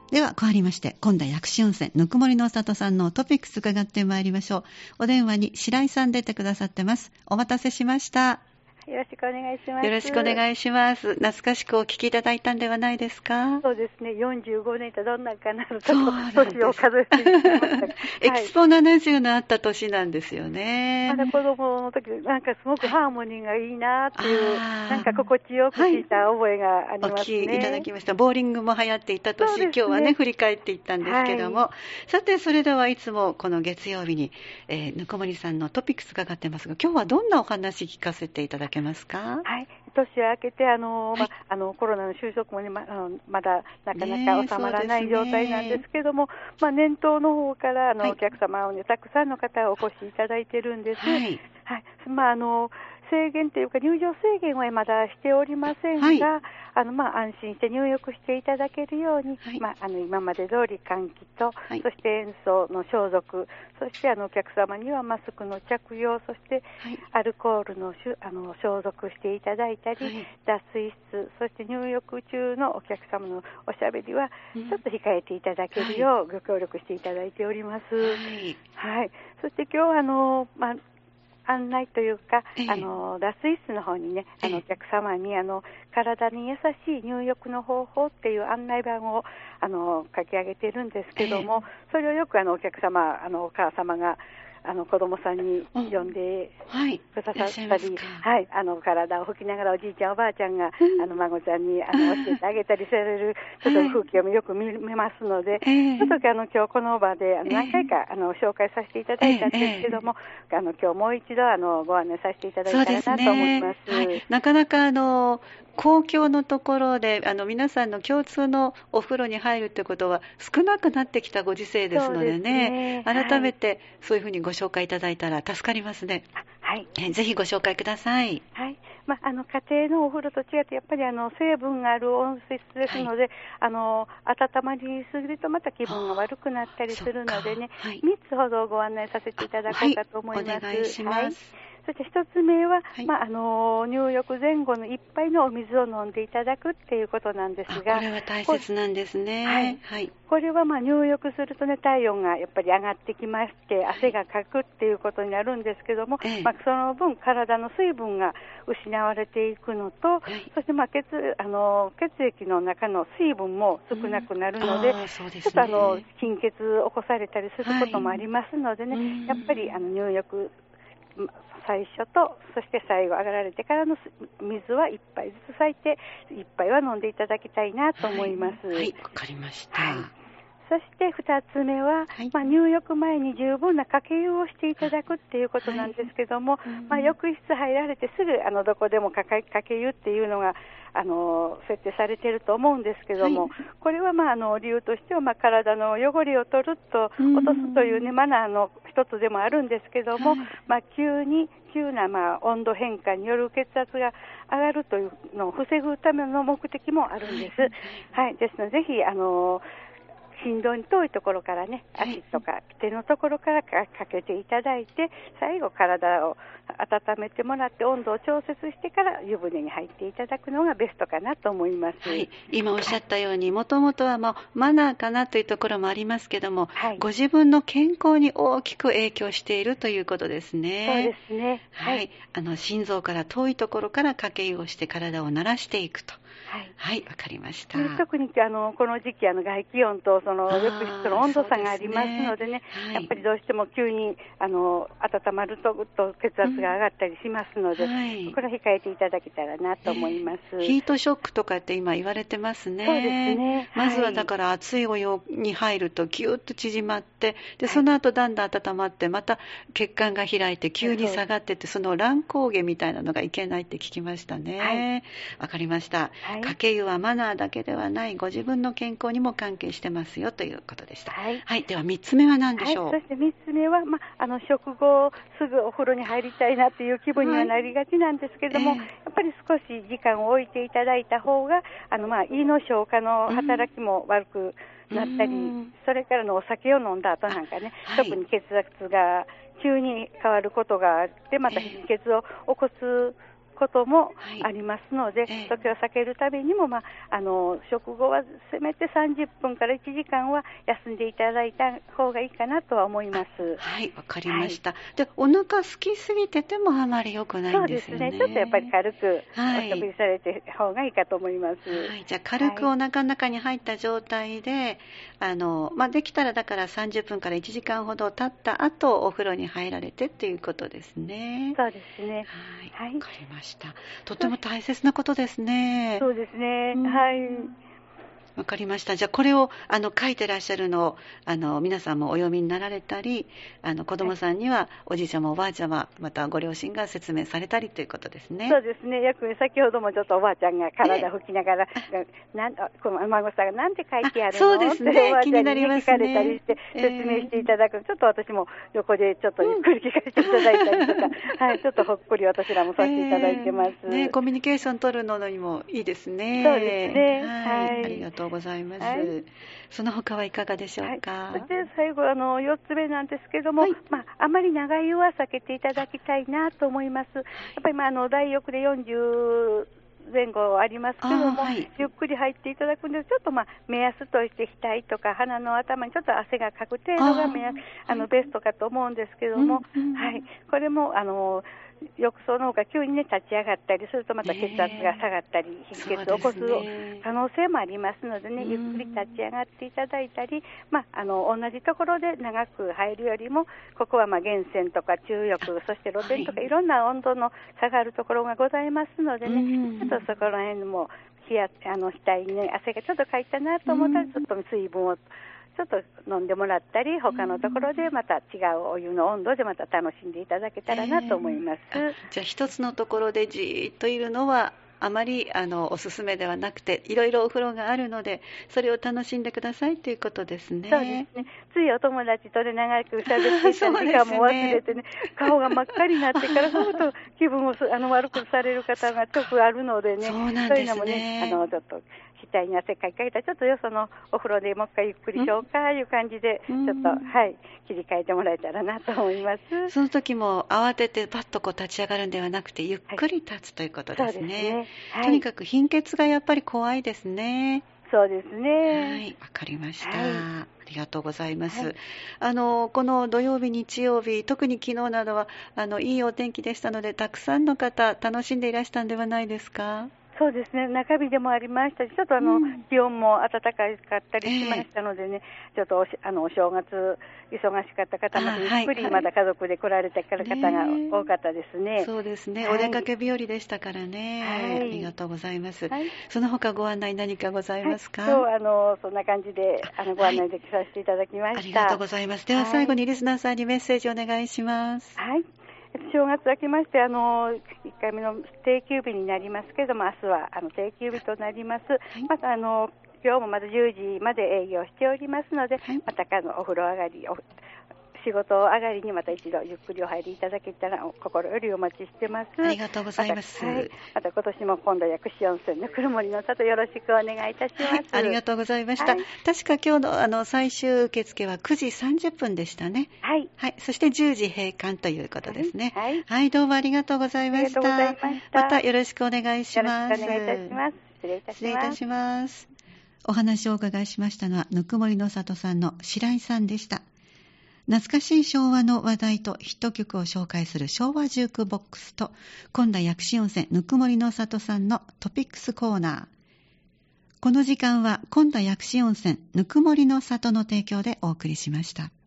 では変わりまして、今度は薬師温泉ぬくもりの里さんのトピックス伺ってまいりましょう。お電話に白井さん出てくださってます。お待たせしました。 よろしくお願いします。 よろしくお願いします。懐かしくお聞きいただいたんではないですか？ そうですね。45年とどんなかなと年を数えていました。 エキスポ70のあった年なんですよね。 まだ子供の時なんかすごくハーモニーがいいなっていう、なんか心地よく聞いた覚えがありますね。 お聞きいただきました。ボーリングも流行っていた年、今日はね振り返っていったんですけども、さてそれではいつもこの月曜日に、ぬくもりさんのトピックスがかってますが、今日はどんなお話聞かせていただけますか？ はい、年明けてコロナの収束も、ね、まだなかなか収まらない状態なんですけども、年頭の方からお客様を、ね、たくさんの方お越しいただいてるんです。制限というか入場制限はまだしておりませんが、安心して入浴していただけるように、今まで通り換気と、そして塩素の消毒、そしてお客様にはマスクの着用、そしてアルコールの消毒していただいたり、脱水室、そして入浴中のお客様のおしゃべりはちょっと控えていただけるようご協力していただいております。そして今日案内というか、脱水室の方にね、お客様に体に優しい入浴の方法っていう案内板を書き上げているんですけども、それをよくお客様、お母様が子供さんに呼んでくださったり、体を拭きながらおじいちゃんおばあちゃんが孫ちゃんに教えてあげたりされるちょっと風景をよく見ますので、ちょっと今日この場で何回か紹介させていただいたんですけども、今日もう一度ご案内させていただいたらなと思います。 なかなか公共のところで皆さんの共通のお風呂に入るってことは少なくなってきたご時世ですのでね、改めてそういうふうにご紹介いただいたら助かりますね。ぜひご紹介ください。 家庭のお風呂と違ってやっぱり成分がある温室ですので、温まりすぎるとまた気分が悪くなったりするのでね、3つほどご案内させていただこうかと思います。 お願いします。 そして1つ目は、入浴前後の1杯のお水を飲んでいただくっていうことなんですが、 これは大切なんですね。 これは入浴するとね、体温がやっぱり上がってきまして、汗がかくっていうことになるんですけども、その分体の水分が失われていくのと、そして血液の中の水分も少なくなるので、ちょっと貧血起こされたりすることもありますのでね、やっぱり入浴最初とそして最後上がられてからの水は1杯ずつ最低1杯は飲んでいただきたいなと思います。 わかりました。 そして2つ目は、入浴前に十分なかけ湯をしていただくっていうことなんですけども、浴室入られてすぐどこでもかけ湯っていうのが設定されていると思うんですけども、これは理由としては体の汚れを取ると落とすというねマナーの一つでもあるんですけども、急な温度変化による血圧が上がるというのを防ぐための目的もあるんです。ですのでぜひ心臓に遠いところからね、足とか手のところからかけていただいて、最後体を温めてもらって温度を調節してから湯船に入っていただくのがベストかなと思います。 今おっしゃったように、もともとはマナーかなというところもありますけども、ご自分の健康に大きく影響しているということですね。 そうですね。 心臓から遠いところからかけ湯をして体を慣らしていくと。わかりました。 特にこの時期外気温と浴室の温度差がありますのでね、やっぱりどうしても急に温まると血圧が上がったりしますので、これは控えていただけたらなと思います。 ヒートショックとかって今言われてますね。 そうですね。 まずはだから熱いお湯に入るとギュッと縮まって、でその後だんだん温まってまた血管が開いて急に下がってって、その乱高下みたいなのがいけないって聞きましたね。わかりました。かけ湯はマナーだけではない、ご自分の健康にも関係してますよということでした。では3つ目は何でしょう？ そして3つ目は、食後すぐお風呂に入りたいなという気分にはなりがちなんですけども、やっぱり少し時間を置いていただいた方が胃の消化の働きも悪くなったり、それからのお酒を飲んだ後なんかね、特に血圧が急に変わることがあって、また貧血を起こすこともありますので、時を避けるためにも、食後はせめて30分から1時間は休んでいただいた方がいいかなとは思います。 はい、わかりました。で、お腹空きすぎててもあまり良くないんですよね。 そうですね。ちょっとやっぱり軽くお食事されて方がいいかと思います。 じゃあ軽くお腹の中に入った状態で、できたらだから30分から1時間ほど経った後お風呂に入られてっていうことですね。 そうですね。 はい、わかりました。とても大切なことですね。 そうですね。はい。 わかりました。じゃあこれを書いてらっしゃるのを皆さんもお読みになられたり、子供さんにはおじいちゃまおばあちゃままたご両親が説明されたりということですね。 そうですね。先ほどもちょっとおばあちゃんが体拭きながら、この孫さんがなんて書いてあるのそうですね。 っておばあちゃんに気になりますね。 聞かれたりして説明していただく。ちょっと私も横でちょっとゆっくり聞かせていただいたりとか、はい、ちょっとほっこり私らもさせていただいてます。 コミュニケーション取るのにもいいですね。 そうですね。 はい。ありがとうございます。その他はいかがでしょうか。 そして最後4つ目なんですけども、あまり長湯は避けていただきたいなと思います。やっぱり大浴で40前後ありますけども、ゆっくり入っていただくんです。ちょっと目安として額とか鼻の頭にちょっと汗がかく程度がベストかと思うんですけども、はい、これも浴槽の方が急に立ち上がったりするとまた血圧が下がったり貧血を起こす可能性もありますのでね、ゆっくり立ち上がっていただいたり、同じところで長く入るよりもここは源泉とか中浴、そして露天とかいろんな温度の下がるところがございますのでね、ちょっとそこら辺も額にね汗がちょっとかいたなと思ったらちょっと水分をちょっと飲んでもらったり、他のところでまた違うお湯の温度でまた楽しんでいただけたらなと思います。 じゃあ一つのところでじーっといるのはあまりおすすめではなくて、いろいろお風呂があるのでそれを楽しんでくださいということですね。 そうですね。ついお友達と長く喋っていた時間も忘れてね、顔が真っ赤になってからそうと気分を悪くされる方がちょっとあるのでね、 そうなんですね。 そういうのもね、ちょっと額に汗かいたらちょっとよそのお風呂でもう一回ゆっくりしようかいう感じでちょっと切り替えてもらえたらなと思います。 その時も慌ててパッと立ち上がるんではなくてゆっくり立つということですね。 そうですね。 とにかく貧血がやっぱり怖いですね。 そうですね。 はい、わかりました。ありがとうございます。この土曜日、日曜日、特に昨日などはいいお天気でしたので、たくさんの方楽しんでいらしたんではないですか？ そうですね。中日でもありましたし、ちょっと気温も暖かかったりしましたのでね、ちょっとお正月忙しかった方もゆっくりまだ家族で来られた方が多かったですね。 そうですね。お出かけ日和でしたからね。ありがとうございます。その他ご案内何かございますか？ 今日そんな感じでご案内できさせていただきました。 ありがとうございます。では最後にリスナーさんにメッセージお願いします。 はい。正月明けまして1回目の定休日になりますけれども、明日は定休日となります。また今日もまだ10時まで営業しておりますので、またお風呂上がり仕事上がりにまた一度ゆっくりお入りいただけたら心よりお待ちしてます。 ありがとうございます。 また今年も今度薬師温泉のくるもりの里よろしくお願いいたします。 ありがとうございました。確か今日の最終受付は9時30分でしたね。はい。そして10時閉館ということですね。はい。どうもありがとうございました。またよろしくお願いします。 よろしくお願いいたします。失礼いたします。 失礼いたします。お話をお伺いしましたのはぬくもりの里さんの白井さんでした。懐かしい昭和の話題とヒット曲を紹介する昭和ジュークボックスと、今度は薬師温泉ぬくもりの里さんのトピックスコーナー。この時間は今度は薬師温泉ぬくもりの里の提供でお送りしました。